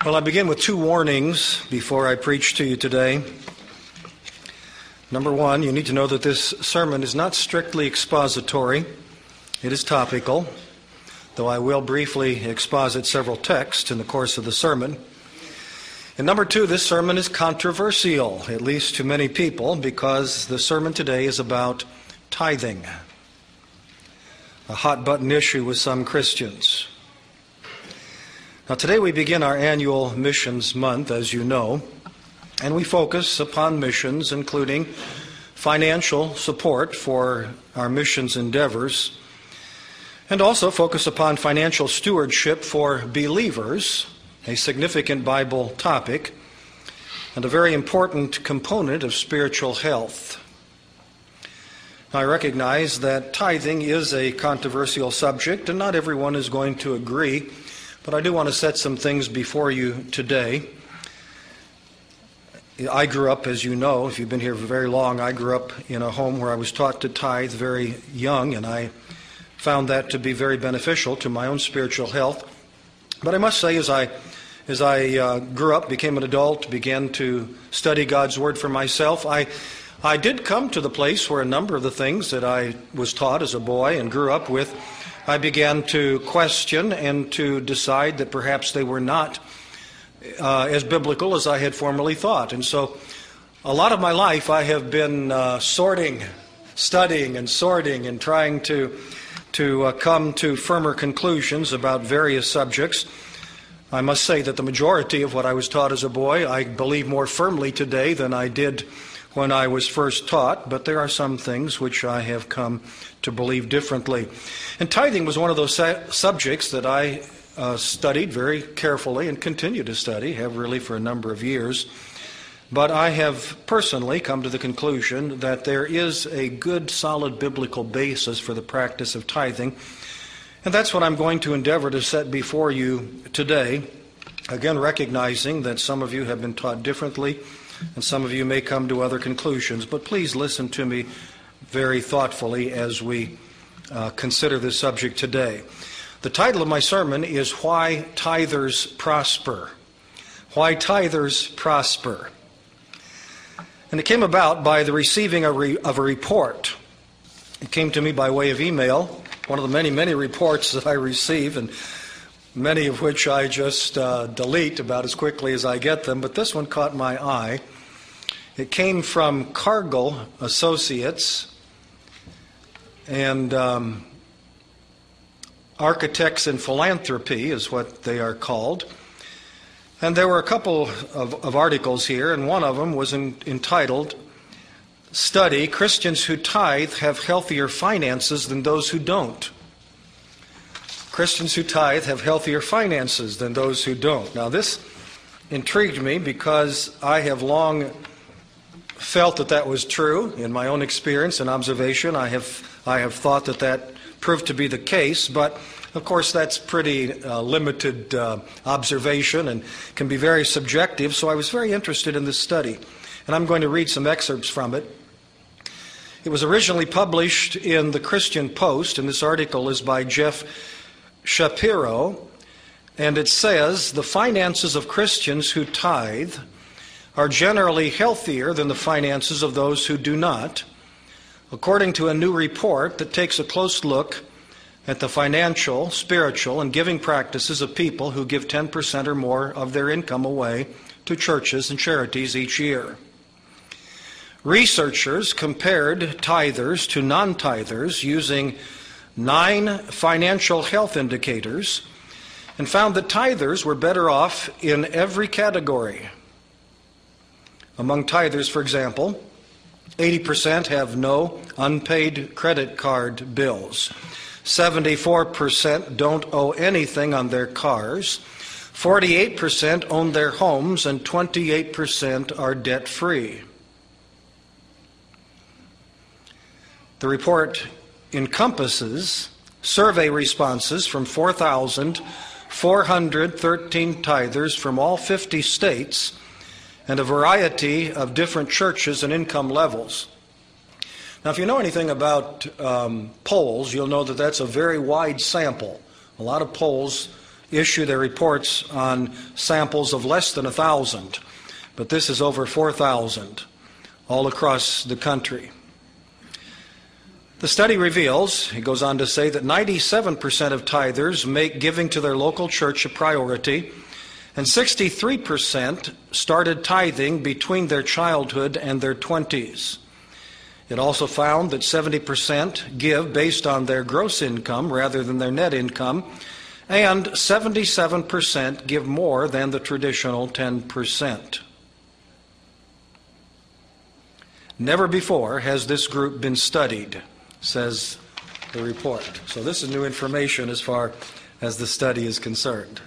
Well, I begin with two warnings before I preach to you today. Number one, you need to know that this sermon is not strictly expository. It is topical, though I will briefly exposit several texts in the course of the sermon. And number two, this sermon is controversial, at least to many people, because the sermon today is about tithing, a hot-button issue with some Christians. Now, today we begin our annual missions month, as you know, and we focus upon missions, including financial support for our missions endeavors, and also focus upon financial stewardship for believers, a significant Bible topic, and a very important component of spiritual health. Now, I recognize that tithing is a controversial subject, and not everyone is going to agree, but I do want to set some things before you today. I grew up, as you know, if you've been here for very long, I grew up in a home where I was taught to tithe very young, and I found that to be very beneficial to my own spiritual health. But I must say, as I grew up, became an adult, began to study God's Word for myself, I did come to the place where a number of the things that I was taught as a boy and grew up with, I began to question and to decide that perhaps they were not as biblical as I had formerly thought. And so a lot of my life I have been studying and sorting and trying to come to firmer conclusions about various subjects. I must say that the majority of what I was taught as a boy, I believe more firmly today than I did when I was first taught, but there are some things which I have come to believe differently. And tithing was one of those subjects that I studied very carefully and continue to study, have really for a number of years. But I have personally come to the conclusion that there is a good, solid biblical basis for the practice of tithing. And that's what I'm going to endeavor to set before you today. Again, recognizing that some of you have been taught differently, and some of you may come to other conclusions. But please listen to me very thoughtfully as we consider this subject today. The title of my sermon is Why Tithers Prosper. Why Tithers Prosper. And it came about by the receiving of a report. It came to me by way of email, one of the many, many reports that I receive, and many of which I just delete about as quickly as I get them, but this one caught my eye. It came from Cargill Associates and Architects in Philanthropy is what they are called. And there were a couple of articles here, and one of them was entitled, Study, Christians Who Tithe Have Healthier Finances Than Those Who Don't. Christians who tithe have healthier finances than those who don't. Now, this intrigued me because I have long felt that was true in my own experience and observation. I have thought that proved to be the case, but of course that's pretty limited observation and can be very subjective. So I was very interested in this study, and I'm going to read some excerpts from it. It was originally published in the Christian Post, and this article is by Jeff Shapiro, and it says, the finances of Christians who tithe are generally healthier than the finances of those who do not, according to a new report that takes a close look at the financial, spiritual, and giving practices of people who give 10% or more of their income away to churches and charities each year. Researchers compared tithers to non-tithers using 9 financial health indicators and found that tithers were better off in every category. Among tithers, for example, 80% have no unpaid credit card bills. 74% don't owe anything on their cars. 48% own their homes, and 28% are debt-free. The report encompasses survey responses from 4,413 tithers from all 50 states and a variety of different churches and income levels. Now, if you know anything about polls, you'll know that that's a very wide sample. A lot of polls issue their reports on samples of less than 1,000, but this is over 4,000 all across the country. The study reveals, he goes on to say, that 97% of tithers make giving to their local church a priority, and 63% started tithing between their childhood and their 20s. It also found that 70% give based on their gross income rather than their net income, and 77% give more than the traditional 10%. Never before has this group been studied, says the report. So this is new information as far as the study is concerned.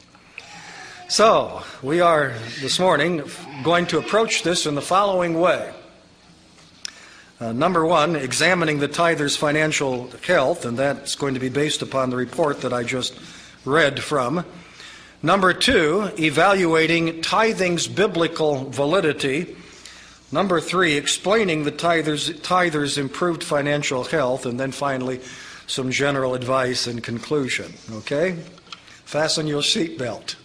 So we are this morning going to approach this in the following way. Number one, examining the tither's financial health, and that's going to be based upon the report that I just read from. Number two, evaluating tithing's biblical validity. Number three, explaining the tither's improved financial health. And then finally, some general advice in conclusion. Okay? Fasten your seatbelt.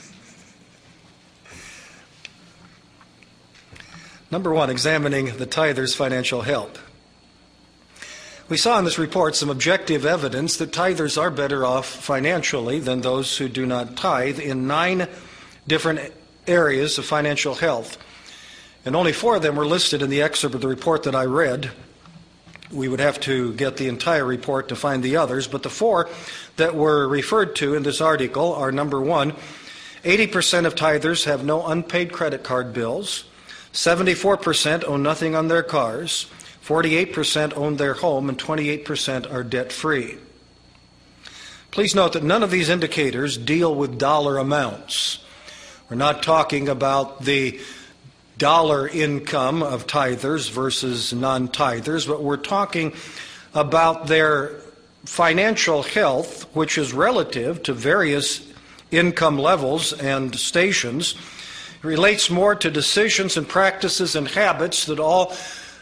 Number one, examining the tither's financial health. We saw in this report some objective evidence that tithers are better off financially than those who do not tithe in 9 different areas of financial health. And only 4 of them were listed in the excerpt of the report that I read. We would have to get the entire report to find the others, but the 4 that were referred to in this article are: number one, 80% of tithers have no unpaid credit card bills. 74% own nothing on their cars, 48% own their home, and 28% are debt-free. Please note that none of these indicators deal with dollar amounts. We're not talking about the dollar income of tithers versus non-tithers, but we're talking about their financial health, which is relative to various income levels and stations. It relates more to decisions and practices and habits that all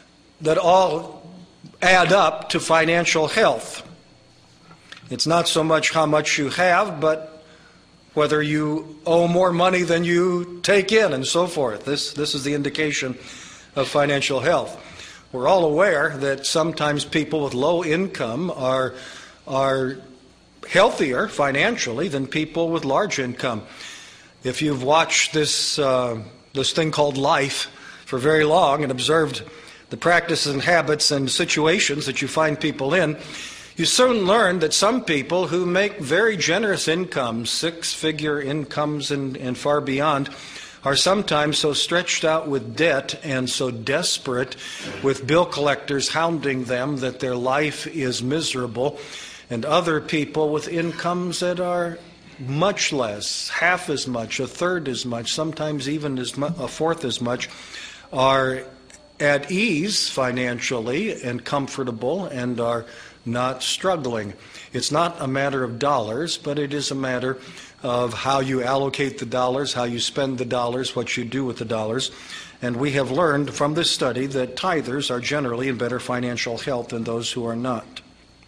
add up to financial health. It's not so much how much you have, but whether you owe more money than you take in and so forth. This is the indication of financial health. We're all aware that sometimes people with low income are healthier financially than people with large income. If you've watched this thing called life for very long and observed the practices and habits and situations that you find people in, you soon learn that some people who make very generous incomes, 6-figure incomes and far beyond, are sometimes so stretched out with debt and so desperate with bill collectors hounding them that their life is miserable, and other people with incomes that are much less, half as much, a third as much, sometimes even a fourth as much, are at ease financially and comfortable and are not struggling. It's not a matter of dollars, but it is a matter of how you allocate the dollars, how you spend the dollars, what you do with the dollars. And we have learned from this study that tithers are generally in better financial health than those who are not.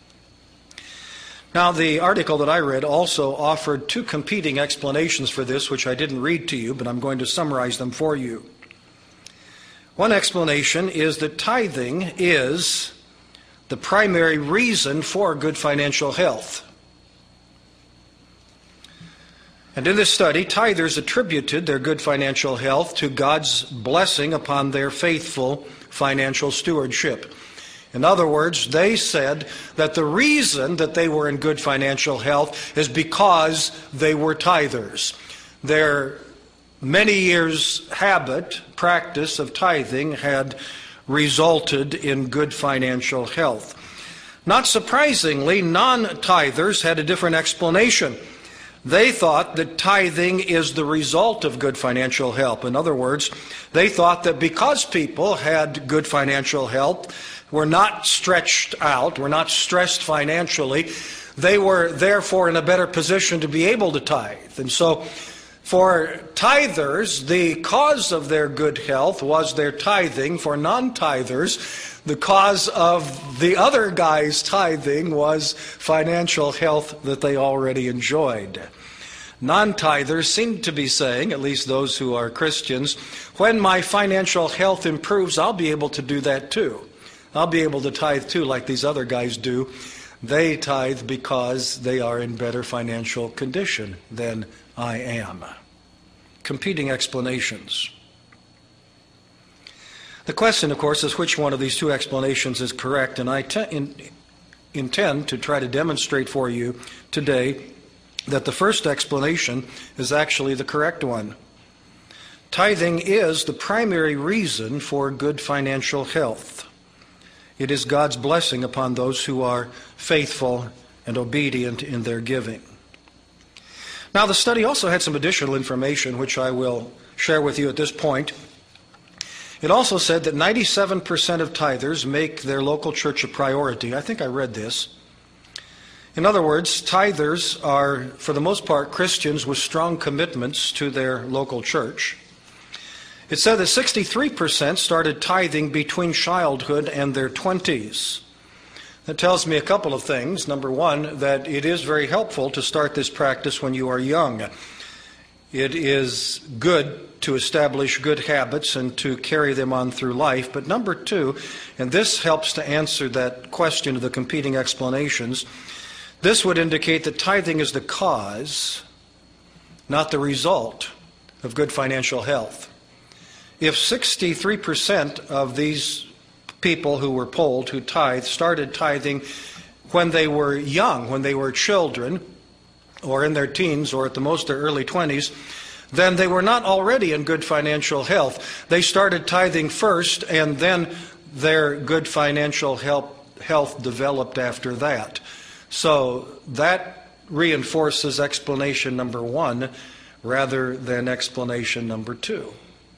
Now, the article that I read also offered 2 competing explanations for this, which I didn't read to you, but I'm going to summarize them for you. One explanation is that tithing is the primary reason for good financial health. And in this study, tithers attributed their good financial health to God's blessing upon their faithful financial stewardship. In other words, they said that the reason that they were in good financial health is because they were tithers. Their many years' practice of tithing had resulted in good financial health. Not surprisingly, non-tithers had a different explanation. They thought that tithing is the result of good financial health. In other words, they thought that because people had good financial health, were not stretched out, were not stressed financially, they were therefore in a better position to be able to tithe. And so for tithers, the cause of their good health was their tithing. For non-tithers, the cause of the other guy's tithing was financial health that they already enjoyed. Non-tithers seem to be saying, at least those who are Christians, when my financial health improves, I'll be able to do that too. I'll be able to tithe too, like these other guys do. They tithe because they are in better financial condition than I am. Competing explanations. The question, of course, is which one of these two explanations is correct, and I intend to try to demonstrate for you today that the first explanation is actually the correct one. Tithing is the primary reason for good financial health. It is God's blessing upon those who are faithful and obedient in their giving. Now, the study also had some additional information which I will share with you at this point. It also said that 97% of tithers make their local church a priority. I think I read this. In other words, tithers are, for the most part, Christians with strong commitments to their local church. It said that 63% started tithing between childhood and their 20s. That tells me a couple of things. Number one, that it is very helpful to start this practice when you are young. It is good to establish good habits and to carry them on through life. But number two, and this helps to answer that question of the competing explanations, this would indicate that tithing is the cause, not the result, of good financial health. If 63% of these people who were polled who tithe started tithing when they were young, when they were children, or in their teens, or at the most their early 20s, then they were not already in good financial health. They started tithing first, and then their good financial health developed after that. So that reinforces explanation number one rather than explanation number two.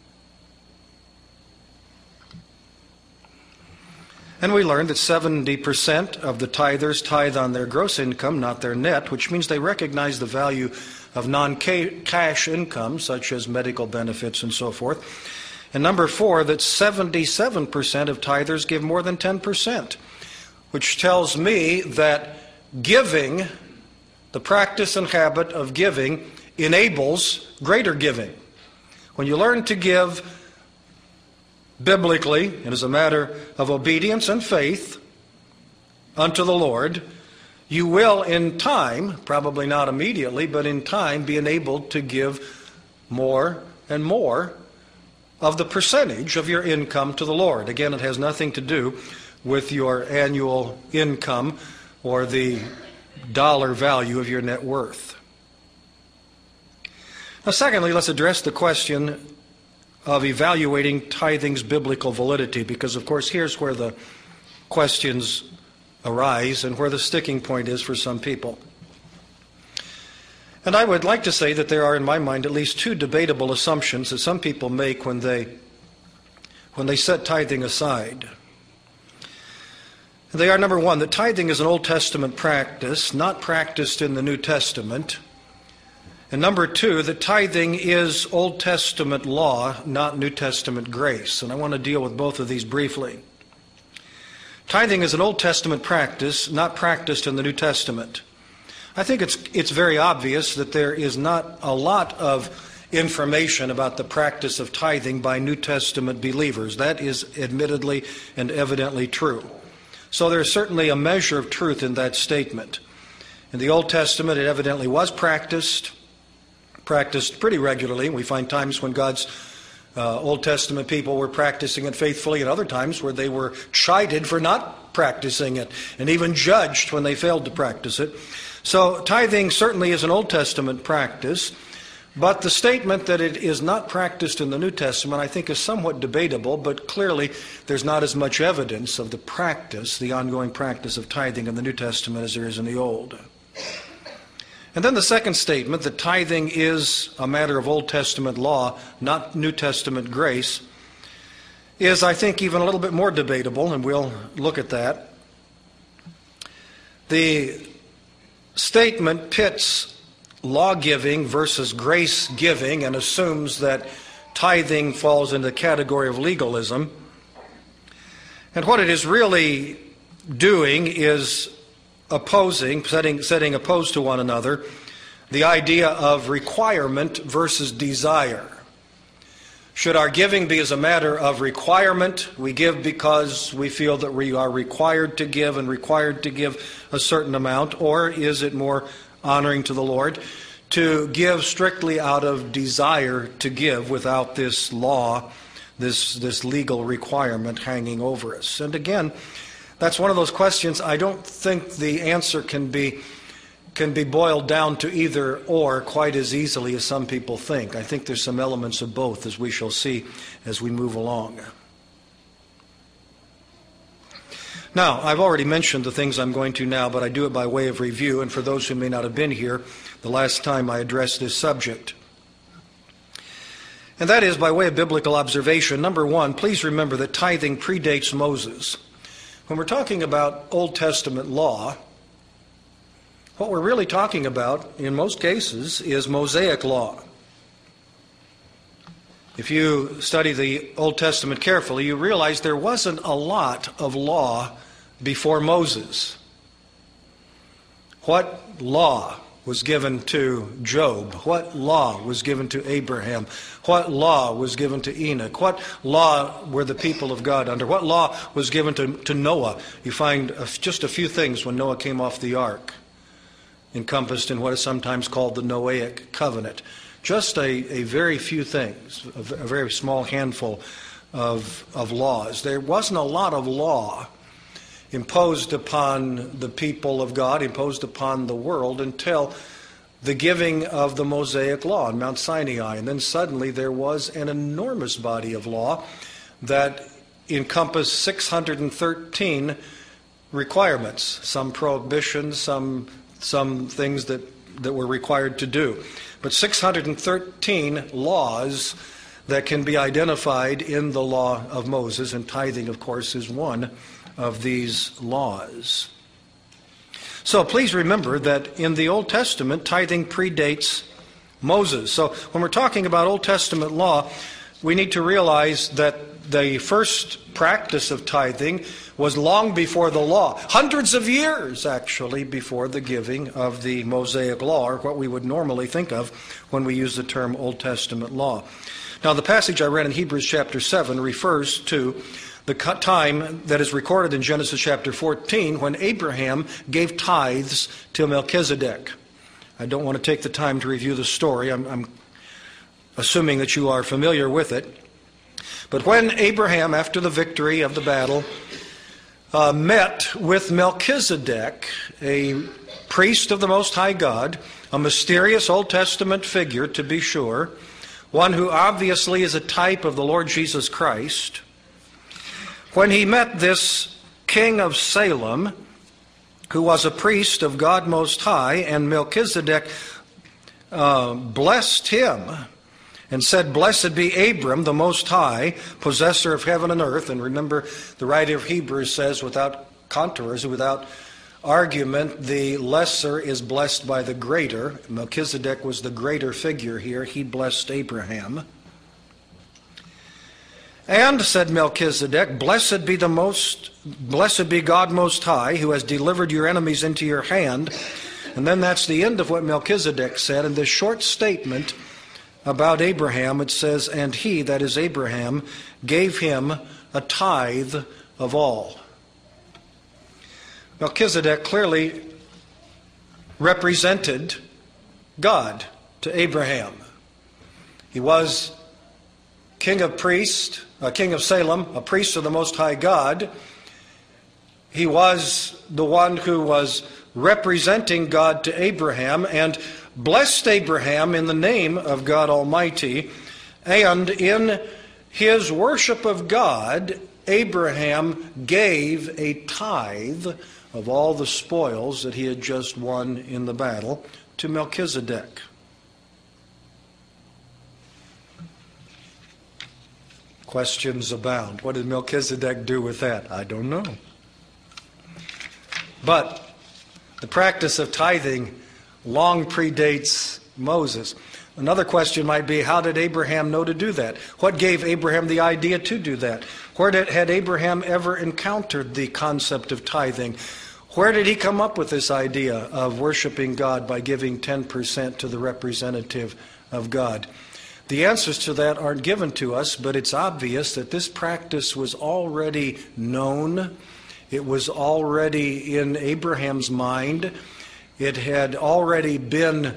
And we learned that 70% of the tithers tithe on their gross income, not their net, which means they recognize the value of non-cash income, such as medical benefits and so forth. And number four, that 77% of tithers give more than 10%, which tells me that giving, the practice and habit of giving, enables greater giving. When you learn to give biblically, and as a matter of obedience and faith unto the Lord, you will in time, probably not immediately, but in time be enabled to give more and more of the percentage of your income to the Lord. Again, it has nothing to do with your annual income or the dollar value of your net worth. Now, secondly, let's address the question of evaluating tithing's biblical validity, because, of course, here's where the questions arise and where the sticking point is for some people. And I would like to say that there are, in my mind, at least two debatable assumptions that some people make when they set tithing aside. They are, number one, that tithing is an Old Testament practice, not practiced in the New Testament. And number two, that tithing is Old Testament law, not New Testament grace. And I want to deal with both of these briefly. Tithing is an Old Testament practice, not practiced in the New Testament. I think it's very obvious that there is not a lot of information about the practice of tithing by New Testament believers. That is admittedly and evidently true. So there's certainly a measure of truth in that statement. In the Old Testament, it evidently was practiced pretty regularly. We find times when God's Old Testament people were practicing it faithfully, and other times where they were chided for not practicing it, and even judged when they failed to practice it. So tithing certainly is an Old Testament practice, but the statement that it is not practiced in the New Testament, I think, is somewhat debatable, but clearly there's not as much evidence of the practice, the ongoing practice of tithing in the New Testament as there is in the Old. And then the second statement, that tithing is a matter of Old Testament law, not New Testament grace, is, I think, even a little bit more debatable, and we'll look at that. The statement pits law giving versus grace giving and assumes that tithing falls into the category of legalism. And what it is really doing is opposing, setting opposed to one another, the idea of requirement versus desire. Should our giving be as a matter of requirement? We give because we feel that we are required to give and required to give a certain amount, or is it more honoring to the Lord to give strictly out of desire to give without this law, this legal requirement hanging over us? And again, that's one of those questions I don't think the answer can be boiled down to either or quite as easily as some people think. I think there's some elements of both, as we shall see as we move along. Now, I've already mentioned the things I'm going to now, but I do it by way of review, and for those who may not have been here the last time I addressed this subject. And that is by way of biblical observation. Number one, please remember that tithing predates Moses. When we're talking about Old Testament law, what we're really talking about, in most cases, is Mosaic law. If you study the Old Testament carefully, you realize there wasn't a lot of law before Moses. What law was given to Job? What law was given to Abraham? What law was given to Enoch? What law were the people of God under? What law was given to Noah? You find just a few things when Noah came off the ark, encompassed in what is sometimes called the Noahic covenant. Just a very few things, a very small handful of laws. There wasn't a lot of law imposed upon the people of God, imposed upon the world, until the giving of the Mosaic law on Mount Sinai. And then suddenly there was an enormous body of law that encompassed 613 requirements, some prohibitions, some things that were required to do. But 613 laws that can be identified in the law of Moses, and tithing, of course, is one of these laws. So please remember that in the Old Testament, tithing predates Moses. So when we're talking about Old Testament law, we need to realize that the first practice of tithing was long before the law, hundreds of years actually before the giving of the Mosaic law, or what we would normally think of when we use the term Old Testament law. Now, the passage I read in Hebrews chapter 7 refers to the time that is recorded in Genesis chapter 14 when Abraham gave tithes to Melchizedek. I don't want to take the time to review the story. I'm assuming that you are familiar with it. But when Abraham, after the victory of the battle, met with Melchizedek, a priest of the Most High God, a mysterious Old Testament figure to be sure, one who obviously is a type of the Lord Jesus Christ, when he met this king of Salem, who was a priest of God Most High, and Melchizedek blessed him and said, "Blessed be Abram, the Most High, possessor of heaven and earth." And remember, the writer of Hebrews says, without controversy, without argument, the lesser is blessed by the greater. Melchizedek was the greater figure here. He blessed Abraham. "And," said Melchizedek, blessed be God Most High, who has delivered your enemies into your hand." And then that's the end of what Melchizedek said. In this short statement about Abraham, it says, "And he," that is Abraham, "gave him a tithe of all." Melchizedek clearly represented God to Abraham. He was king of Salem, a priest of the Most High God. He was the one who was representing God to Abraham and blessed Abraham in the name of God Almighty. And in his worship of God, Abraham gave a tithe of all the spoils that he had just won in the battle to Melchizedek. Questions abound. What did Melchizedek do with that? I don't know. But the practice of tithing long predates Moses. Another question might be, how did Abraham know to do that? What gave Abraham the idea to do that? Where had Abraham ever encountered the concept of tithing? Where did he come up with this idea of worshiping God by giving 10% to the representative of God? The answers to that aren't given to us, but it's obvious that this practice was already known. It was already in Abraham's mind. It had already been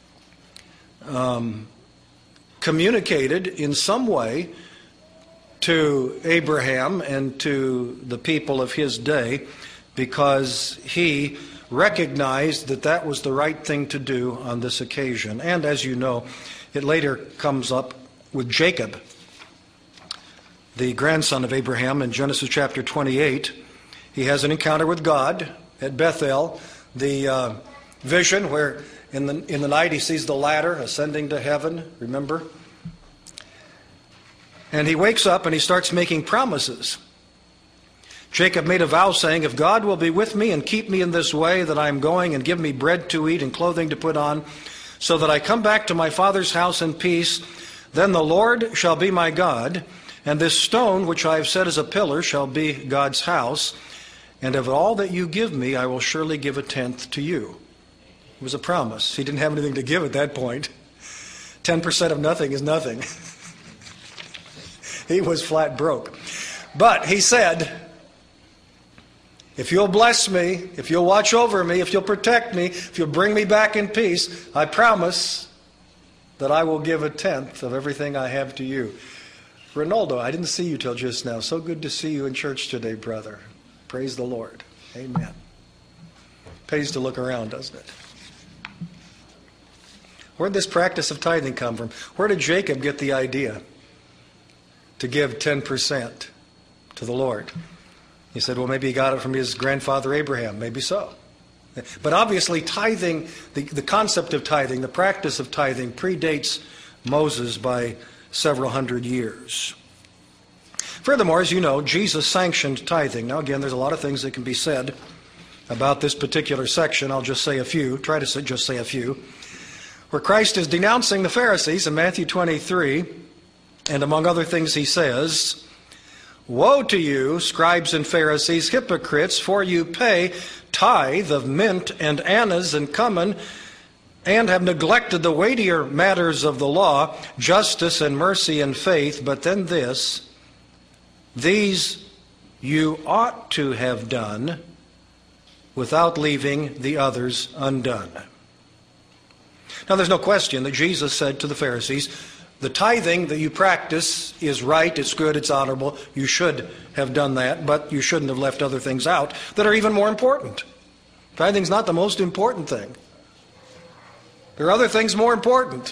communicated in some way to Abraham and to the people of his day, because he recognized that that was the right thing to do on this occasion. And as you know, it later comes up with Jacob, the grandson of Abraham, in Genesis chapter 28. He has an encounter with God at Bethel, the vision where in the night he sees the ladder ascending to heaven, remember? And he wakes up and he starts making promises. Jacob made a vow saying, if God will be with me and keep me in this way that I am going, and give me bread to eat and clothing to put on, so that I come back to my father's house in peace, then the Lord shall be my God, and this stone which I have set as a pillar shall be God's house, and of all that you give me I will surely give a tenth to you. It was a promise. He didn't have anything to give at that point. 10% of nothing is nothing. He was flat broke. But he said, if you'll bless me, if you'll watch over me, if you'll protect me, if you'll bring me back in peace, I promise that I will give a tenth of everything I have to you. Ronaldo, I didn't see you till just now. So good to see you in church today, brother. Praise the Lord. Amen. Pays to look around, doesn't it? Where did this practice of tithing come from? Where did Jacob get the idea to give 10% to the Lord? He said, well, maybe he got it from his grandfather Abraham. Maybe so. But obviously tithing, the concept of tithing, the practice of tithing, predates Moses by several hundred years. Furthermore, as you know, Jesus sanctioned tithing. Now again, there's a lot of things that can be said about this particular section. I'll just say a few, just say a few. Where Christ is denouncing the Pharisees in Matthew 23, and among other things he says, woe to you, scribes and Pharisees, hypocrites, for you pay tithe of mint and anise and cumin, and have neglected the weightier matters of the law, justice and mercy and faith. But then these you ought to have done without leaving the others undone. Now there's no question that Jesus said to the Pharisees, the tithing that you practice is right, it's good, it's honorable. You should have done that, but you shouldn't have left other things out that are even more important. Tithing's not the most important thing. There are other things more important.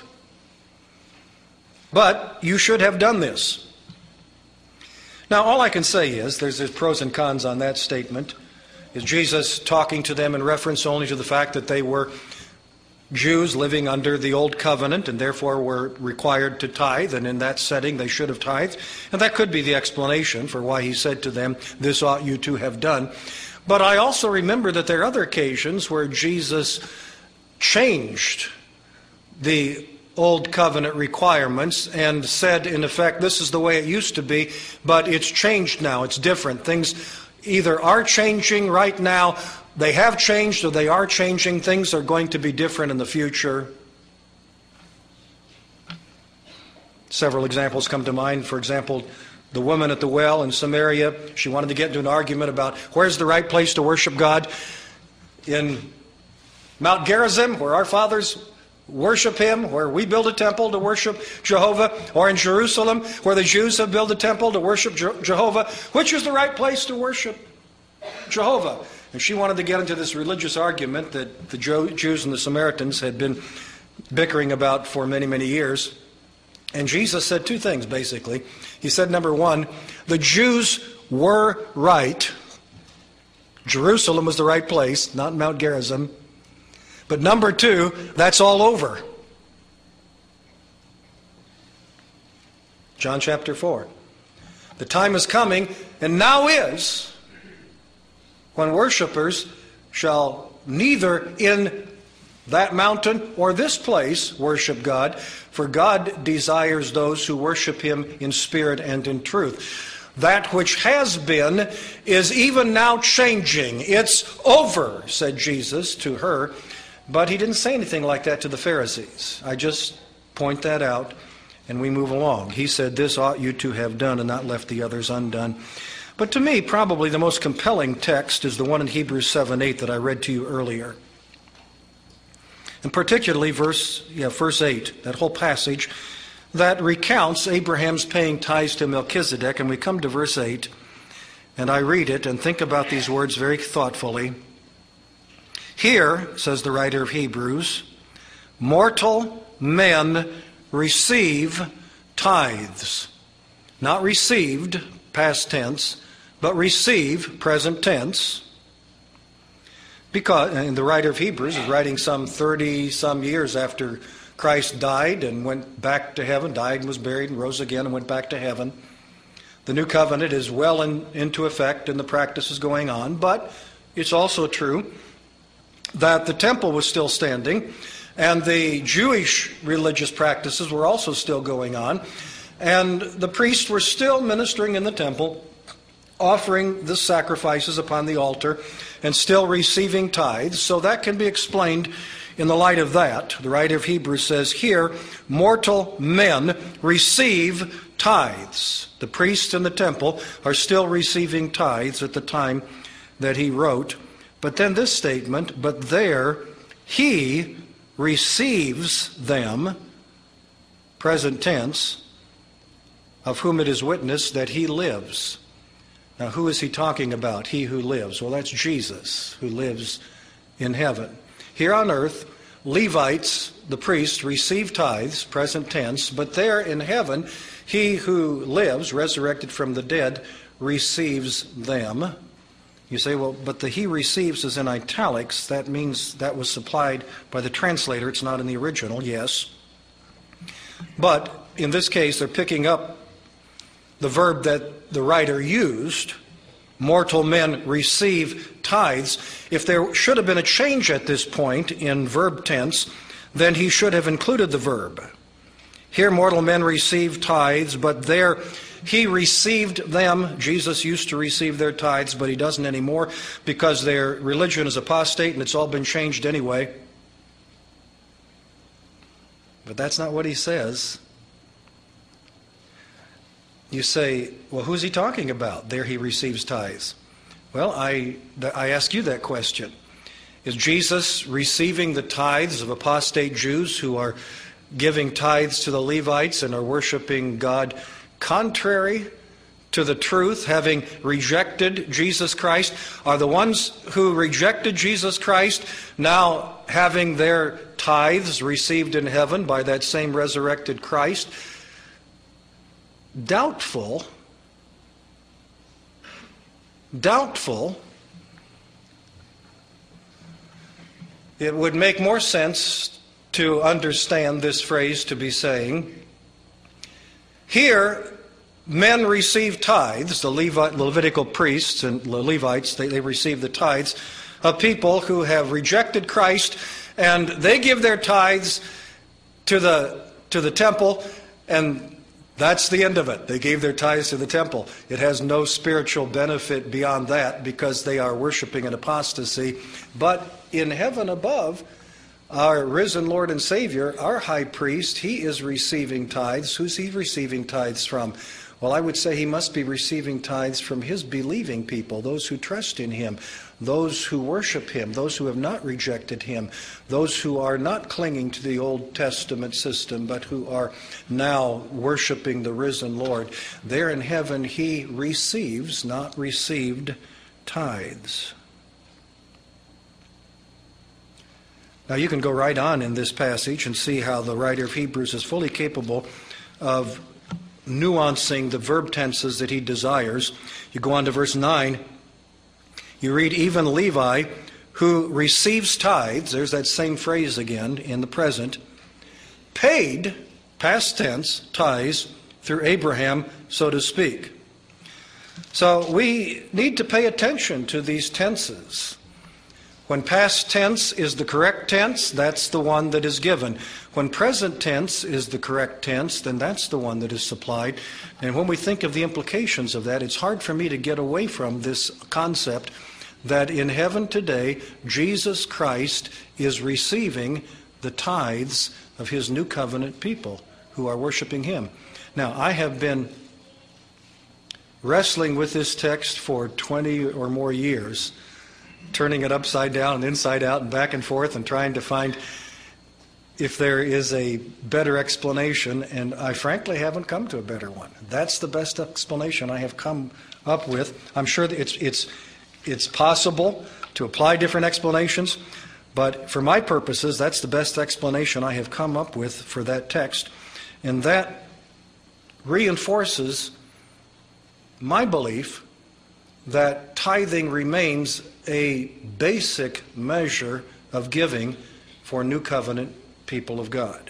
But you should have done this. Now, all I can say is, there's pros and cons on that statement. Is Jesus talking to them in reference only to the fact that they were Jews living under the old covenant and therefore were required to tithe, and in that setting they should have tithed? And that could be the explanation for why he said to them, this ought you to have done. But I also remember that there are other occasions where Jesus changed the old covenant requirements and said, in effect, this is the way it used to be, but it's changed now, it's different. Things either are changing right now, they have changed, or they are changing. Things are going to be different in the future. Several examples come to mind. For example, the woman at the well in Samaria, she wanted to get into an argument about where's the right place to worship God. In Mount Gerizim, where our fathers worship him, where we build a temple to worship Jehovah, or in Jerusalem, where the Jews have built a temple to worship Jehovah, which is the right place to worship Jehovah? And she wanted to get into this religious argument that the Jews and the Samaritans had been bickering about for many, many years. And Jesus said two things, basically. He said, number one, the Jews were right. Jerusalem was the right place, not Mount Gerizim. But number two, that's all over. John chapter 4. The time is coming, and now is, when worshipers shall neither in that mountain or this place worship God, for God desires those who worship him in spirit and in truth. That which has been is even now changing. It's over, said Jesus to her. But he didn't say anything like that to the Pharisees. I just point that out and we move along. He said, this ought you to have done and not left the others undone. But to me, probably the most compelling text is the one in Hebrews 7:8 that I read to you earlier. And particularly verse 8, that whole passage that recounts Abraham's paying tithes to Melchizedek. And we come to verse 8, and I read it and think about these words very thoughtfully. Here, says the writer of Hebrews, mortal men receive tithes. Not received, past tense, but receive, present tense. Because, and the writer of Hebrews is writing some 30-some years after Christ died and went back to heaven, died and was buried and rose again and went back to heaven. The new covenant is well into effect and the practice is going on, but it's also true that the temple was still standing and the Jewish religious practices were also still going on, and the priests were still ministering in the temple, offering the sacrifices upon the altar and still receiving tithes. So that can be explained in the light of that. The writer of Hebrews says here, mortal men receive tithes. The priests in the temple are still receiving tithes at the time that he wrote. But then this statement, but there he receives them, present tense, of whom it is witnessed that he lives. Now, who is he talking about? He who lives. Well, that's Jesus, who lives in heaven. Here on earth, Levites, the priests, receive tithes, present tense, but there in heaven, he who lives, resurrected from the dead, receives them. You say, well, but the he receives is in italics. That means that was supplied by the translator. It's not in the original, yes. But in this case, they're picking up the verb that the writer used. Mortal men receive tithes. If there should have been a change at this point in verb tense, then he should have included the verb. Here mortal men receive tithes, but there he received them. Jesus used to receive their tithes, but he doesn't anymore because their religion is apostate and it's all been changed anyway. But that's not what he says. You say, well, who's he talking about? There he receives tithes. Well, I ask you that question. Is Jesus receiving the tithes of apostate Jews who are giving tithes to the Levites and are worshiping God contrary to the truth, having rejected Jesus Christ? Are the ones who rejected Jesus Christ now having their tithes received in heaven by that same resurrected Christ? Doubtful. It would make more sense to understand this phrase to be saying, here men receive tithes, the Levitical priests and the Levites, they receive the tithes of people who have rejected Christ, and they give their tithes to the temple, and that's the end of it. They gave their tithes to the temple. It has no spiritual benefit beyond that because they are worshiping an apostasy. But in heaven above, our risen Lord and Savior, our high priest, he is receiving tithes. Who's he receiving tithes from? Well, I would say he must be receiving tithes from his believing people, those who trust in him, those who worship him, those who have not rejected him, those who are not clinging to the Old Testament system, but who are now worshiping the risen Lord. There in heaven he receives, not received, tithes. Now you can go right on in this passage and see how the writer of Hebrews is fully capable of nuancing the verb tenses that he desires. You go on to verse 9. You read, even Levi, who receives tithes, there's that same phrase again in the present, paid, past tense, tithes through Abraham, so to speak. So we need to pay attention to these tenses. When past tense is the correct tense, that's the one that is given. When present tense is the correct tense, then that's the one that is supplied. And when we think of the implications of that, it's hard for me to get away from this concept that in heaven today, Jesus Christ is receiving the tithes of his new covenant people who are worshiping him. Now, I have been wrestling with this text for 20 or more years, turning it upside down and inside out and back and forth and trying to find if there is a better explanation, and I frankly haven't come to a better one. That's the best explanation I have come up with. I'm sure that it's possible to apply different explanations, but for my purposes, that's the best explanation I have come up with for that text, and that reinforces my belief that tithing remains a basic measure of giving for New Covenant people of God.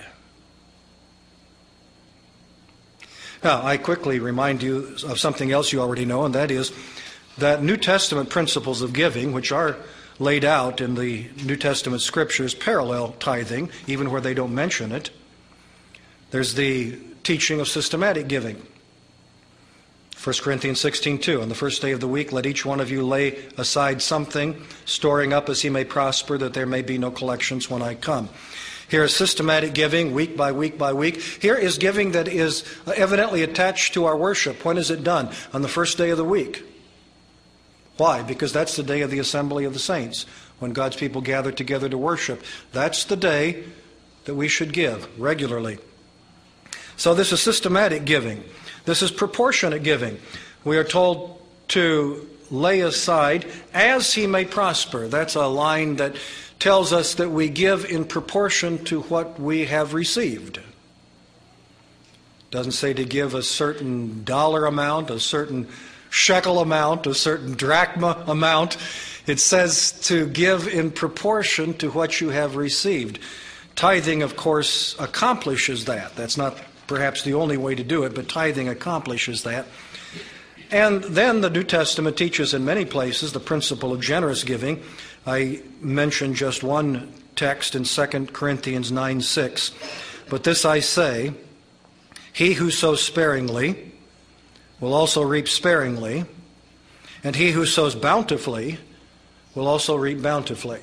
Now, I quickly remind you of something else you already know, and that is that New Testament principles of giving, which are laid out in the New Testament scriptures, parallel tithing, even where they don't mention it. There's the teaching of systematic giving. 1 Corinthians 16:2, on the first day of the week, let each one of you lay aside something, storing up as he may prosper, that there may be no collections when I come. Here is systematic giving, week by week by week. Here is giving that is evidently attached to our worship. When is it done? On the first day of the week. Why? Because that's the day of the assembly of the saints, when God's people gather together to worship. That's the day that we should give regularly. So this is systematic giving. This is proportionate giving. We are told to lay aside as he may prosper. That's a line that tells us that we give in proportion to what we have received. It doesn't say to give a certain dollar amount, a certain shekel amount, a certain drachma amount. It says to give in proportion to what you have received. Tithing, of course, accomplishes that. That's not perhaps the only way to do it, but tithing accomplishes that. And then the New Testament teaches in many places the principle of generous giving. I mentioned just one text in 2 Corinthians 9:6. But this I say, he who sows sparingly will also reap sparingly, and he who sows bountifully will also reap bountifully.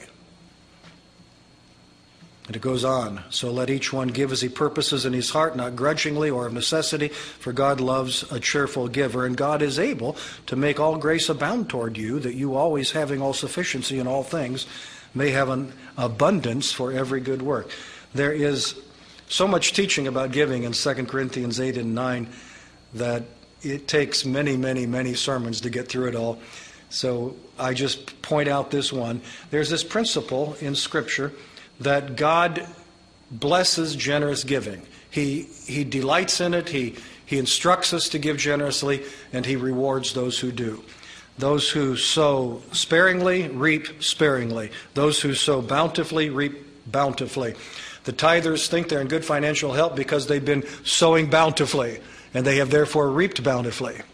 And it goes on, so let each one give as he purposes in his heart, not grudgingly or of necessity, for God loves a cheerful giver, and God is able to make all grace abound toward you, that you always having all sufficiency in all things may have an abundance for every good work. There is so much teaching about giving in 2 Corinthians 8 and 9 that it takes many, many, many sermons to get through it all. So I just point out this one. There's this principle in Scripture that God blesses generous giving. He delights in it. He instructs us to give generously, and he rewards those who do. Those who sow sparingly reap sparingly. Those who sow bountifully reap bountifully. The tithers think they're in good financial health because they've been sowing bountifully, and they have therefore reaped bountifully.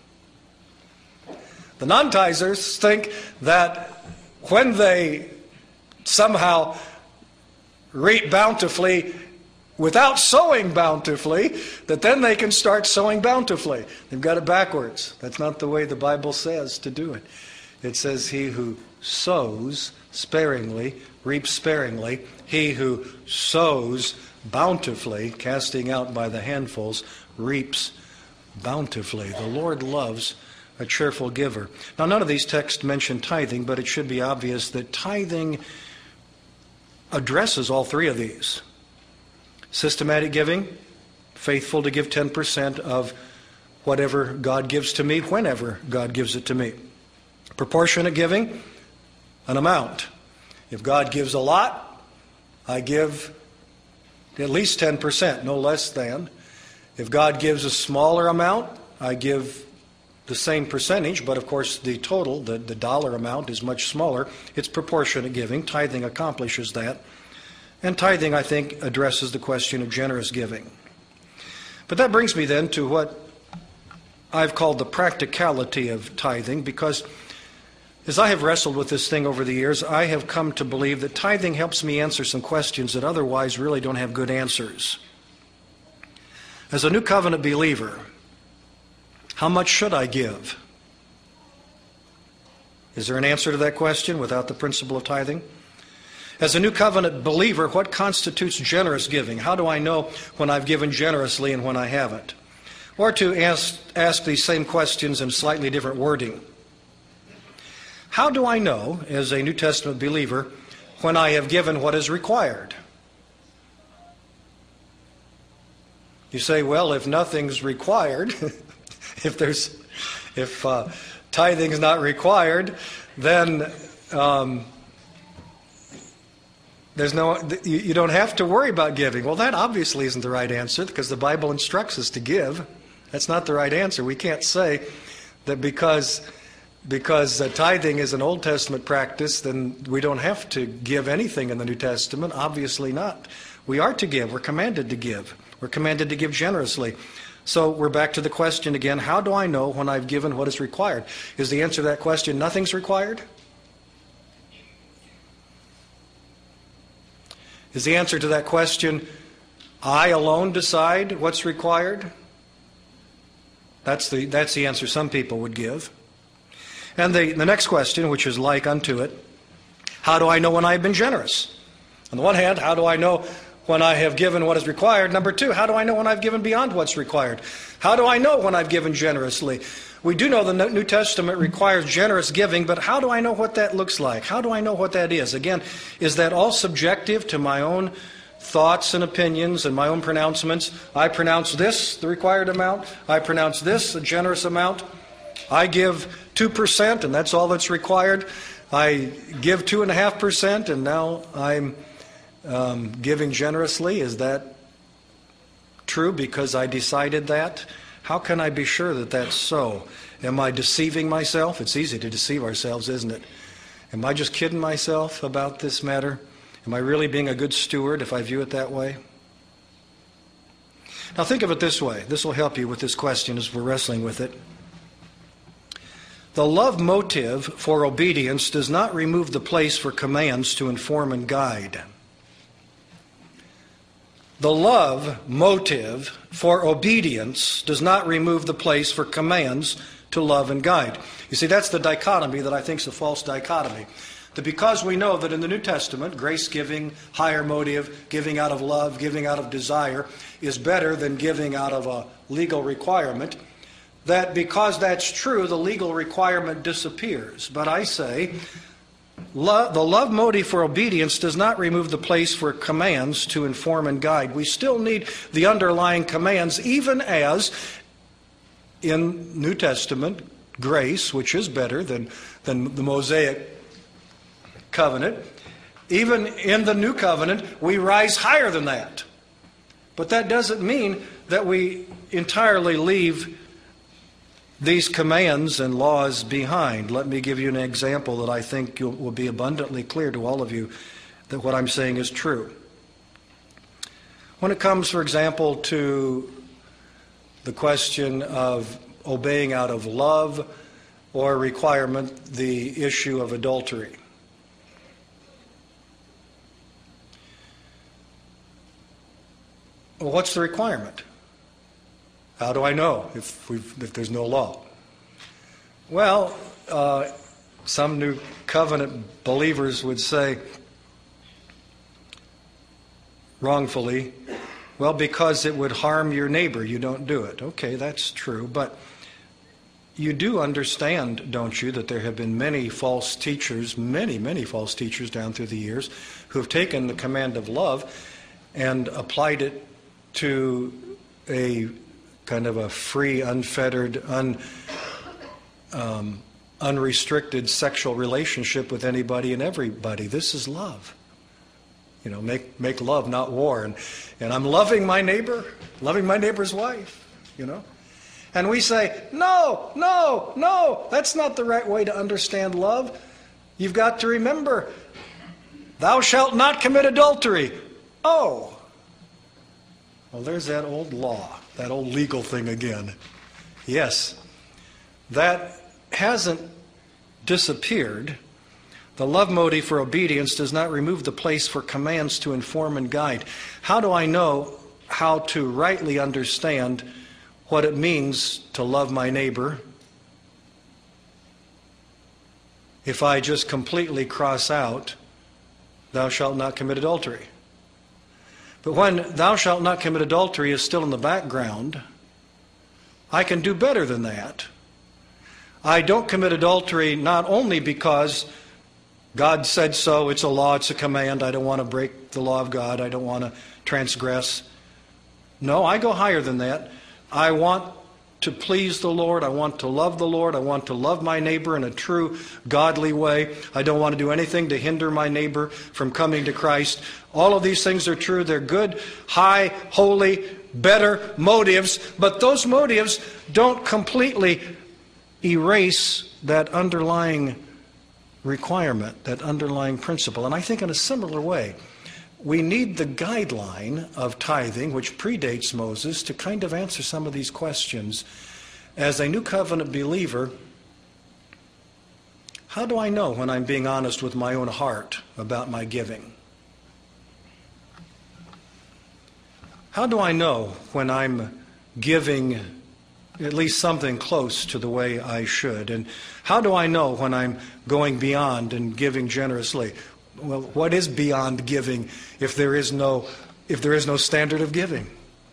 The non-tithers think that when they somehow reap bountifully without sowing bountifully, that then they can start sowing bountifully. They've got it backwards. That's not the way the Bible says to do it. It says he who sows sparingly reaps sparingly. He who sows bountifully, casting out by the handfuls, reaps bountifully. The Lord loves a cheerful giver. Now, none of these texts mention tithing, but it should be obvious that tithing addresses all three of these. Systematic giving, faithful to give 10% of whatever God gives to me, whenever God gives it to me. Proportionate giving, an amount. If God gives a lot, I give at least 10%, no less than. If God gives a smaller amount, I give the same percentage, but of course the total, the dollar amount, is much smaller. It's proportionate giving. Tithing accomplishes that. And tithing, I think, addresses the question of generous giving. But that brings me then to what I've called the practicality of tithing, because As I have wrestled with this thing over the years, I have come to believe that tithing helps me answer some questions that otherwise really don't have good answers. As a New Covenant believer, how much should I give? Is there an answer to that question without the principle of tithing? As a New Covenant believer, what constitutes generous giving? How do I know when I've given generously and when I haven't? Or to ask these same questions in slightly different wording. How do I know, as a New Testament believer, when I have given what is required? You say, well, if nothing's required, if tithing is not required, then you don't have to worry about giving. Well, that obviously isn't the right answer, because the Bible instructs us to give. That's not the right answer. We can't say that because tithing is an Old Testament practice, then we don't have to give anything in the New Testament. Obviously not. We are to give. We're commanded to give. We're commanded to give generously. So we're back to the question again, how do I know when I've given what is required? Is the answer to that question, nothing's required? Is the answer to that question, I alone decide what's required? That's the answer some people would give. And the next question, which is like unto it, how do I know when I've been generous? On the one hand, how do I know when I have given what is required? Number two, how do I know when I've given beyond what's required? How do I know when I've given generously? We do know the New Testament requires generous giving, but how do I know what that looks like? How do I know what that is? Again, is that all subjective to my own thoughts and opinions and my own pronouncements? I pronounce this the required amount. I pronounce this a generous amount. I give 2% and that's all that's required. I give 2.5% and now I'm giving generously. Is that true because I decided that? How can I be sure that that's so? Am I deceiving myself? It's easy to deceive ourselves, isn't it? Am I just kidding myself about this matter? Am I really being a good steward if I view it that way? Now think of it this way. This will help you with this question as we're wrestling with it. The love motive for obedience does not remove the place for commands to inform and guide. The love motive for obedience does not remove the place for commands to love and guide. You see, that's the dichotomy that I think is a false dichotomy. That because we know that in the New Testament, grace-giving, higher motive, giving out of love, giving out of desire, is better than giving out of a legal requirement, that because that's true, the legal requirement disappears. But I say, the love motive for obedience does not remove the place for commands to inform and guide. We still need the underlying commands, even as in New Testament grace, which is better than the Mosaic covenant, even in the New Covenant, we rise higher than that. But that doesn't mean that we entirely leave these commands and laws behind. Let me give you an example that I think will be abundantly clear to all of you that what I'm saying is true. When it comes, for example, to the question of obeying out of love or requirement, the issue of adultery. Well, what's the requirement? How do I know if there's no law? Well, some New Covenant believers would say, wrongfully, well, because it would harm your neighbor, you don't do it. Okay, that's true, but you do understand, don't you, that there have been many false teachers, many false teachers down through the years who have taken the command of love and applied it to a kind of a free, unfettered, unrestricted sexual relationship with anybody and everybody. This is love. You know, make love, not war. And I'm loving my neighbor, loving my neighbor's wife, you know. And we say, no, that's not the right way to understand love. You've got to remember, thou shalt not commit adultery. Oh. Well, there's that old law, that old legal thing again. Yes, that hasn't disappeared, the love motive for obedience does not remove the place for commands to inform and guide. How do I know how to rightly understand what it means to love my neighbor if I just completely cross out, thou shalt not commit adultery? But when thou shalt not commit adultery is still in the background, I can do better than that. I don't commit adultery not only because God said so, it's a law, it's a command, I don't want to break the law of God, I don't want to transgress. No, I go higher than that. I want to please the Lord, I want to love the Lord, I want to love my neighbor in a true godly way. I don't want to do anything to hinder my neighbor from coming to Christ. All of these things are true. They're good, high, holy, better motives, but those motives don't completely erase that underlying requirement, that underlying principle. And I think in a similar way, we need the guideline of tithing, which predates Moses, to kind of answer some of these questions. As a New Covenant believer, how do I know when I'm being honest with my own heart about my giving? How do I know when I'm giving at least something close to the way I should? And how do I know when I'm going beyond and giving generously? Well, what is beyond giving if there is no standard of giving?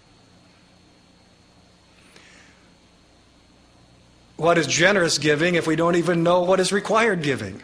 What is generous giving if we don't even know what is required giving?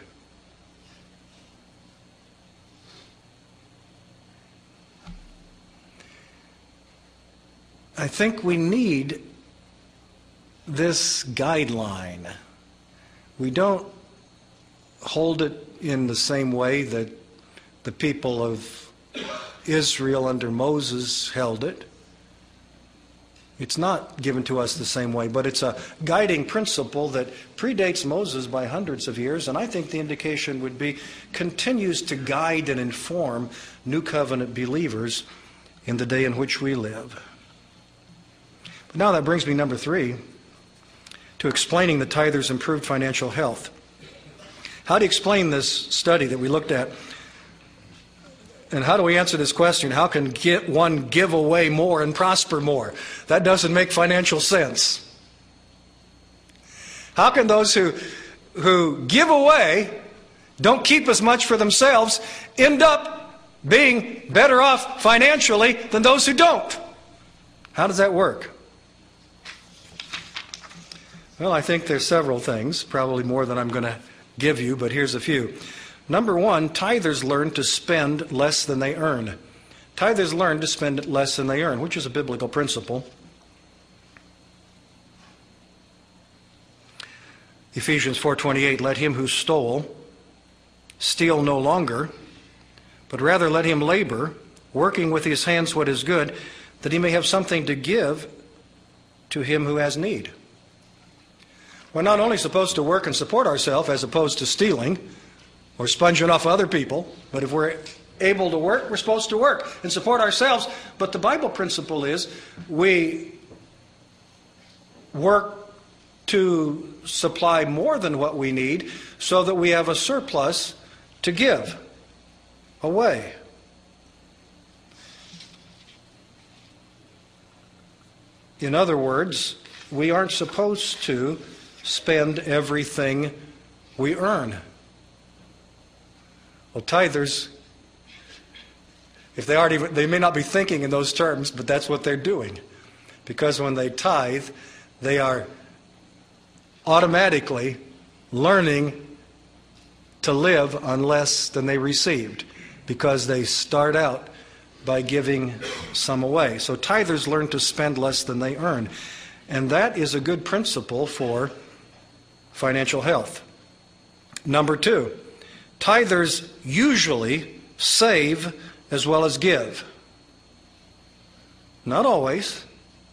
I think we need this guideline. We don't hold it in the same way that the people of Israel under Moses held it. It's not given to us the same way, but it's a guiding principle that predates Moses by hundreds of years, and I think the indication would be continues to guide and inform New Covenant believers in the day in which we live. But now that brings me, number 3, to explaining the tither's improved financial health. How do you explain this study that we looked at? And how do we answer this question? How can one give away more and prosper more? That doesn't make financial sense. How can those who give away, don't keep as much for themselves, end up being better off financially than those who don't? How does that work? Well, I think there's several things, probably more than I'm going to give you, but here's a few. Number 1, tithers learn to spend less than they earn. Tithers learn to spend less than they earn, which is a biblical principle. Ephesians 4:28, let him who stole steal no longer, but rather let him labor, working with his hands what is good, that he may have something to give to him who has need. We're not only supposed to work and support ourselves as opposed to stealing or sponging off other people, but if we're able to work, we're supposed to work and support ourselves. But the Bible principle is we work to supply more than what we need so that we have a surplus to give away. In other words, we aren't supposed to spend everything we earn. Well, tithers, if they may not be thinking in those terms, but that's what they're doing. Because when they tithe, they are automatically learning to live on less than they received, because they start out by giving some away. So tithers learn to spend less than they earn. And that is a good principle for financial health. Number 2, tithers usually save as well as give. Not always.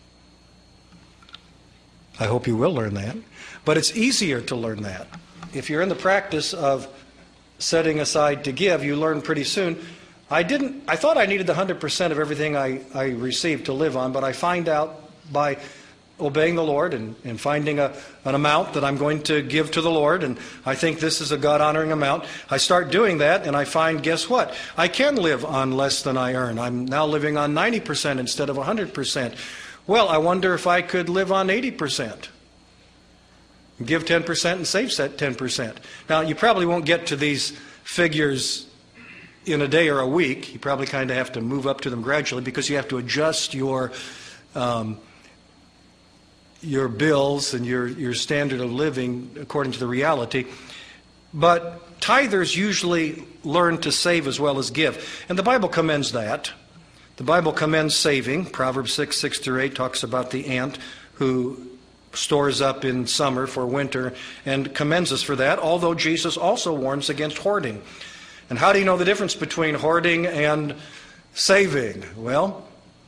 I hope you will learn that. But it's easier to learn that. If you're in the practice of setting aside to give, you learn pretty soon. I thought I needed the 100% of everything I received to live on, but I find out by obeying the Lord and finding an amount that I'm going to give to the Lord, and I think this is a God-honoring amount. I start doing that, and I find, guess what? I can live on less than I earn. I'm now living on 90% instead of 100%. Well, I wonder if I could live on 80%. Give 10% and save 10%. Now, you probably won't get to these figures in a day or a week. You probably kind of have to move up to them gradually because you have to adjust your bills and your standard of living according to the reality. But tithers usually learn to save as well as give. And the Bible commends that. The Bible commends saving. Proverbs 6:6-8 talks about the ant who stores up in summer for winter and commends us for that, although Jesus also warns against hoarding. And how do you know the difference between hoarding and saving? Well,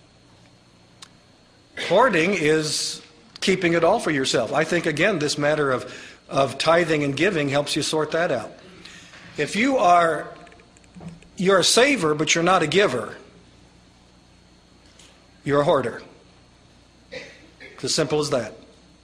hoarding is keeping it all for yourself. I think, again, this matter of tithing and giving helps you sort that out. If you're a saver, but you're not a giver, you're a hoarder. It's as simple as that.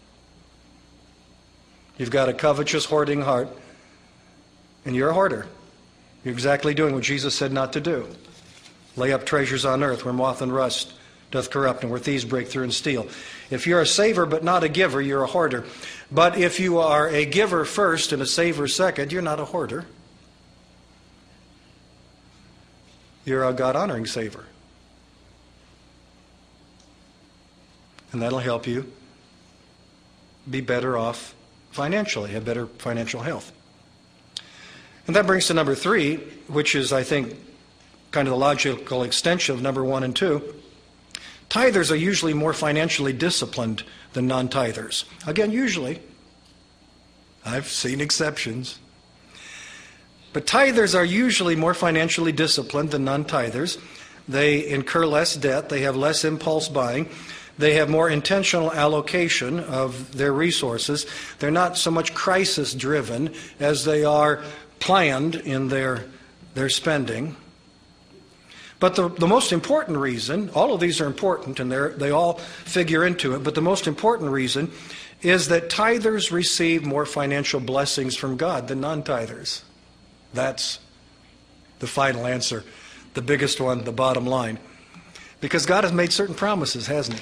You've got a covetous, hoarding heart, and you're a hoarder. You're exactly doing what Jesus said not to do. Lay up treasures on earth where moth and rust doth corrupt and where thieves break through and steal. If you're a saver but not a giver, you're a hoarder. But if you are a giver first and a saver second, you're not a hoarder. You're a God-honoring saver. And that'll help you be better off financially, have better financial health. And that brings to number 3, which is, I think, kind of the logical extension of number 1 and 2. Tithers are usually more financially disciplined than non-tithers. Again, usually. I've seen exceptions. But tithers are usually more financially disciplined than non-tithers. They incur less debt. They have less impulse buying. They have more intentional allocation of their resources. They're not so much crisis-driven as they are planned in their spending. But the most important reason, all of these are important and they all figure into it, but the most important reason is that tithers receive more financial blessings from God than non-tithers. That's the final answer, the biggest one, the bottom line. Because God has made certain promises, hasn't He?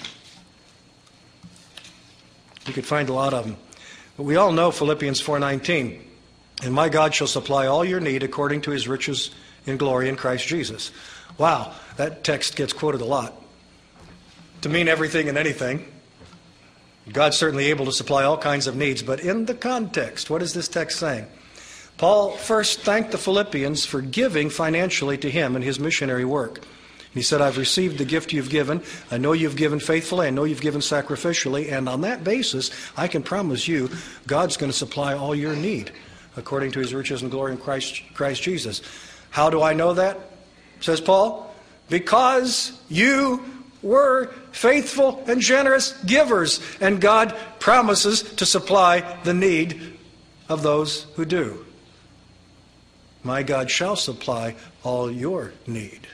You could find a lot of them. But we all know Philippians 4:19. And my God shall supply all your need according to His riches in glory in Christ Jesus. Wow, that text gets quoted a lot. To mean everything and anything. God's certainly able to supply all kinds of needs. But in the context, what is this text saying? Paul first thanked the Philippians for giving financially to him in his missionary work. He said, I've received the gift you've given. I know you've given faithfully. I know you've given sacrificially. And on that basis, I can promise you, God's going to supply all your need according to His riches and glory in Christ Jesus. How do I know that? Says Paul, because you were faithful and generous givers. And God promises to supply the need of those who do. My God shall supply all your need.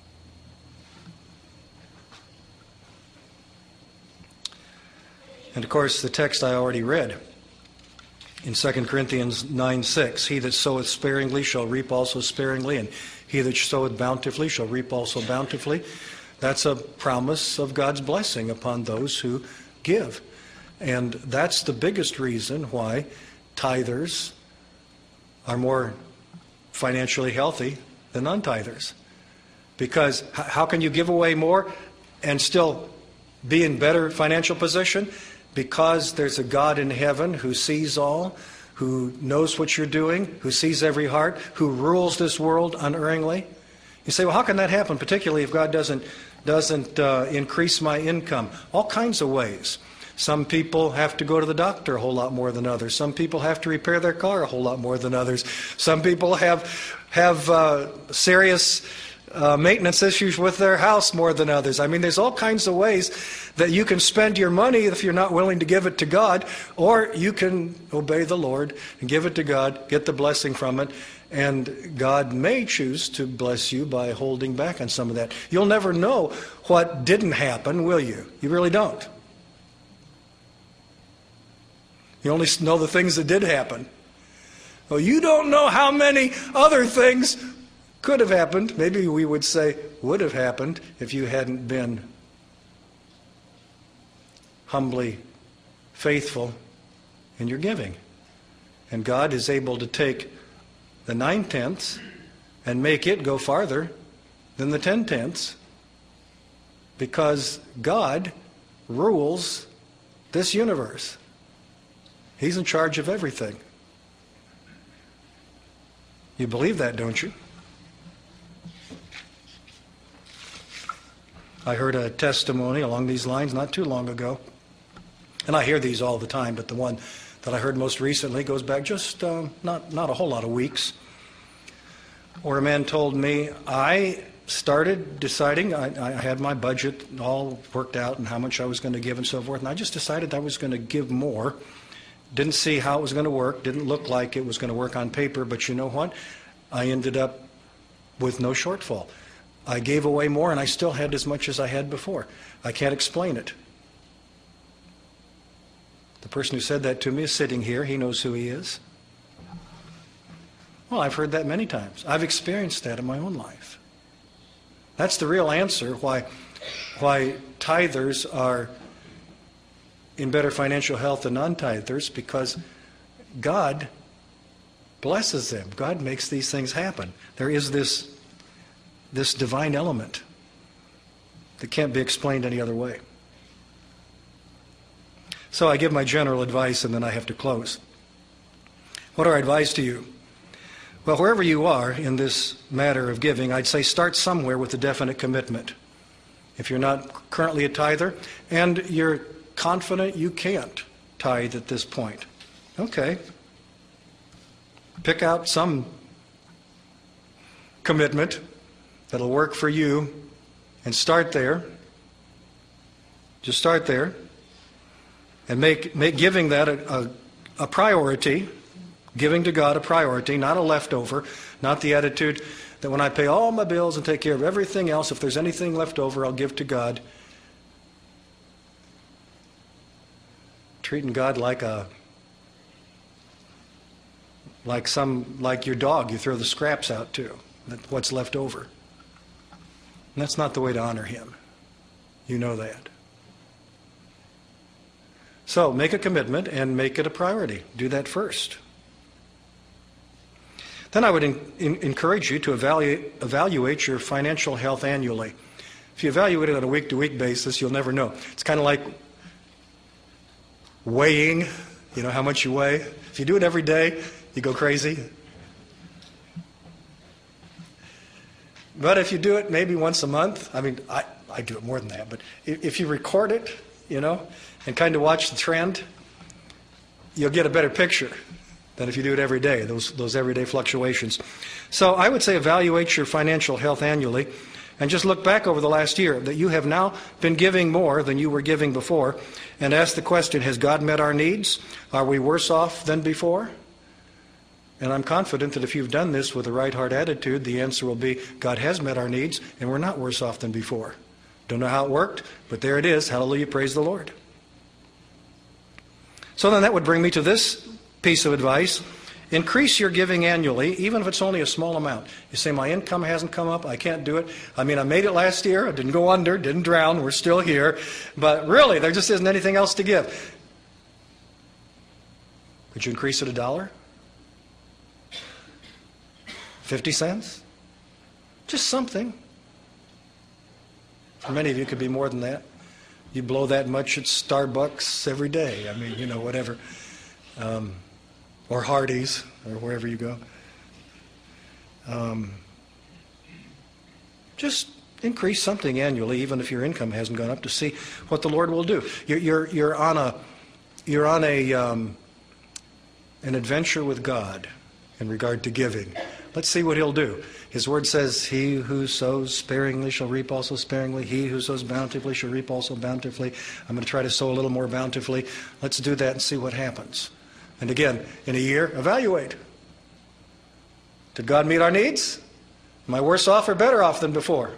And of course, the text I already read in 2 Corinthians 9:6, he that soweth sparingly shall reap also sparingly, and he that soweth bountifully shall reap also bountifully. That's a promise of God's blessing upon those who give. And that's the biggest reason why tithers are more financially healthy than non-tithers. Because how can you give away more and still be in better financial position? Because there's a God in heaven who sees all, who knows what you're doing, who sees every heart, who rules this world unerringly. You say, well, how can that happen, particularly if God doesn't increase my income? All kinds of ways. Some people have to go to the doctor a whole lot more than others. Some people have to repair their car a whole lot more than others. Some people have serious maintenance issues with their house more than others. I mean, there's all kinds of ways that you can spend your money if you're not willing to give it to God, or you can obey the Lord and give it to God, get the blessing from it, and God may choose to bless you by holding back on some of that. You'll never know what didn't happen, will you? You really don't. You only know the things that did happen. Well, you don't know how many other things could have happened. Maybe we would say would have happened if you hadn't been humbly faithful in your giving. And God is able to take the 9/10 and make it go farther than the 10/10, because God rules this universe. He's in charge of everything. You believe that, don't you? I heard a testimony along these lines not too long ago. And I hear these all the time, but the one that I heard most recently goes back just not a whole lot of weeks, where a man told me, I started deciding, I had my budget all worked out and how much I was going to give and so forth, and I just decided I was going to give more. Didn't see how it was going to work, didn't look like it was going to work on paper, but you know what? I ended up with no shortfall. I gave away more and I still had as much as I had before. I can't explain it. The person who said that to me is sitting here. He knows who he is. Well, I've heard that many times. I've experienced that in my own life. That's the real answer why tithers are in better financial health than non-tithers, because God blesses them. God makes these things happen. There is this divine element that can't be explained any other way. So I give my general advice and then I have to close. What are our advice to you? Well, wherever you are in this matter of giving, I'd say start somewhere with a definite commitment. If you're not currently a tither and you're confident you can't tithe at this point, okay. Pick out some commitment that'll work for you and start there. Just start there. And make giving that a priority, giving to God a priority, not a leftover, not the attitude that when I pay all my bills and take care of everything else, if there's anything left over, I'll give to God. Treating God like your dog you throw the scraps out to, what's left over. And that's not the way to honor Him. You know that. So make a commitment and make it a priority. Do that first. Then I would encourage you to evaluate your financial health annually. If you evaluate it on a week-to-week basis, you'll never know. It's kind of like weighing, you know how much you weigh. If you do it every day, you go crazy. But if you do it maybe once a month, I mean, I do it more than that, but if you record it, you know, and kind of watch the trend, you'll get a better picture than if you do it every day, those everyday fluctuations. So I would say evaluate your financial health annually and just look back over the last year that you have now been giving more than you were giving before, and ask the question, has God met our needs? Are we worse off than before? And I'm confident that if you've done this with the right heart attitude, the answer will be, God has met our needs and we're not worse off than before. Don't know how it worked, but there it is. Hallelujah, praise the Lord. So then that would bring me to this piece of advice. Increase your giving annually, even if it's only a small amount. You say, my income hasn't come up, I can't do it. I mean, I made it last year, I didn't go under, didn't drown, we're still here. But really, there just isn't anything else to give. Could you increase it $1? 50 cents? Just something. For many of you, it could be more than that. You blow that much at Starbucks every day. I mean, you know, whatever. Or Hardee's, or wherever you go. Just increase something annually, even if your income hasn't gone up, to see what the Lord will do. You're on an adventure with God in regard to giving. Let's see what He'll do. His word says, he who sows sparingly shall reap also sparingly. He who sows bountifully shall reap also bountifully. I'm going to try to sow a little more bountifully. Let's do that and see what happens. And again, in a year, evaluate. Did God meet our needs? Am I worse off or better off than before?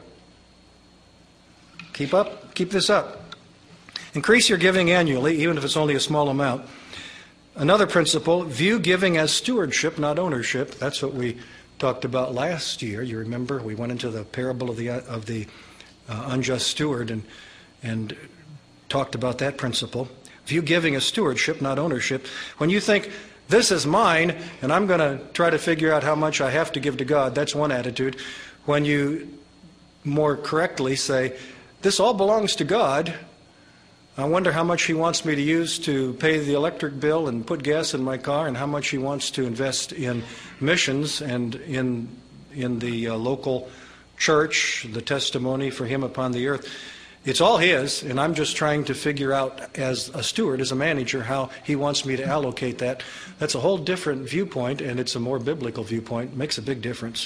Keep this up. Increase your giving annually, even if it's only a small amount. Another principle, view giving as stewardship, not ownership. That's what we talked about last year. You remember we went into the parable of the unjust steward and talked about that principle. View giving as stewardship, not ownership. When you think, this is mine, and I'm going to try to figure out how much I have to give to God, that's one attitude. When you more correctly say, this all belongs to God, I wonder how much He wants me to use to pay the electric bill and put gas in my car, and how much He wants to invest in missions and in the local church, the testimony for Him upon the earth. It's all His, and I'm just trying to figure out as a steward, as a manager, how He wants me to allocate that. That's a whole different viewpoint, and it's a more biblical viewpoint. It makes a big difference.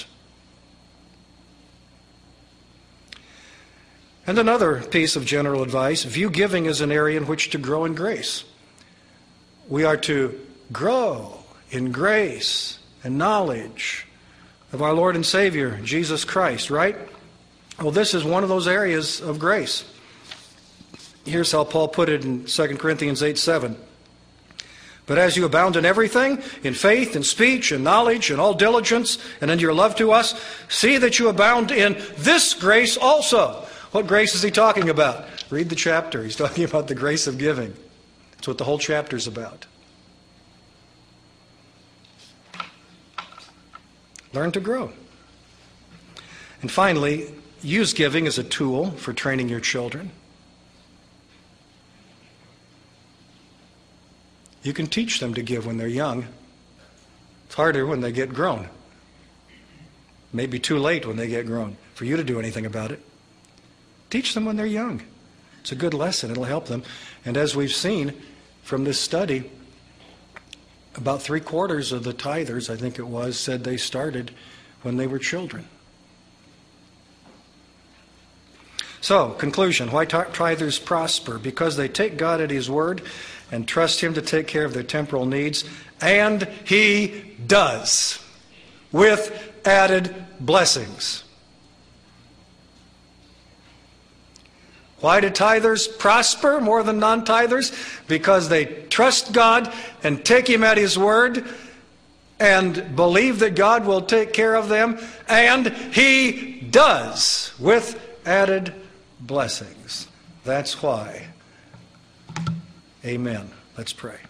And another piece of general advice, view giving as an area in which to grow in grace. We are to grow in grace and knowledge of our Lord and Savior, Jesus Christ, right? Well, this is one of those areas of grace. Here's how Paul put it in 2 Corinthians 8:7. But as you abound in everything, in faith, in speech, in knowledge, in all diligence, and in your love to us, see that you abound in this grace also. What grace is he talking about? Read the chapter. He's talking about the grace of giving. That's what the whole chapter is about. Learn to grow. And finally, use giving as a tool for training your children. You can teach them to give when they're young. It's harder when they get grown. Maybe too late when they get grown for you to do anything about it. Teach them when they're young. It's a good lesson. It'll help them. And as we've seen from this study, about 3/4 of the tithers, I think it was, said they started when they were children. So, conclusion, why tithers prosper? Because they take God at His word and trust Him to take care of their temporal needs, and He does, with added blessings. Why do tithers prosper more than non-tithers? Because they trust God and take Him at His word and believe that God will take care of them, and He does, with added blessings. That's why. Amen. Let's pray.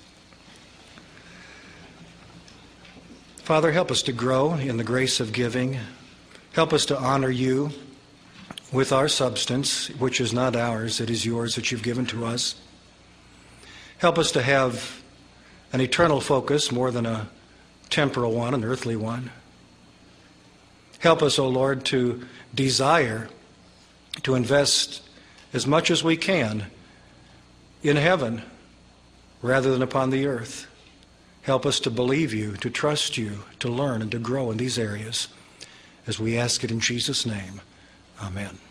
Father, help us to grow in the grace of giving. Help us to honor You with our substance, which is not ours, it is Yours that You've given to us. Help us to have an eternal focus more than a temporal one, an earthly one. Help us, O Lord, to desire to invest as much as we can in heaven rather than upon the earth. Help us to believe You, to trust You, to learn and to grow in these areas, as we ask it in Jesus' name. Amen.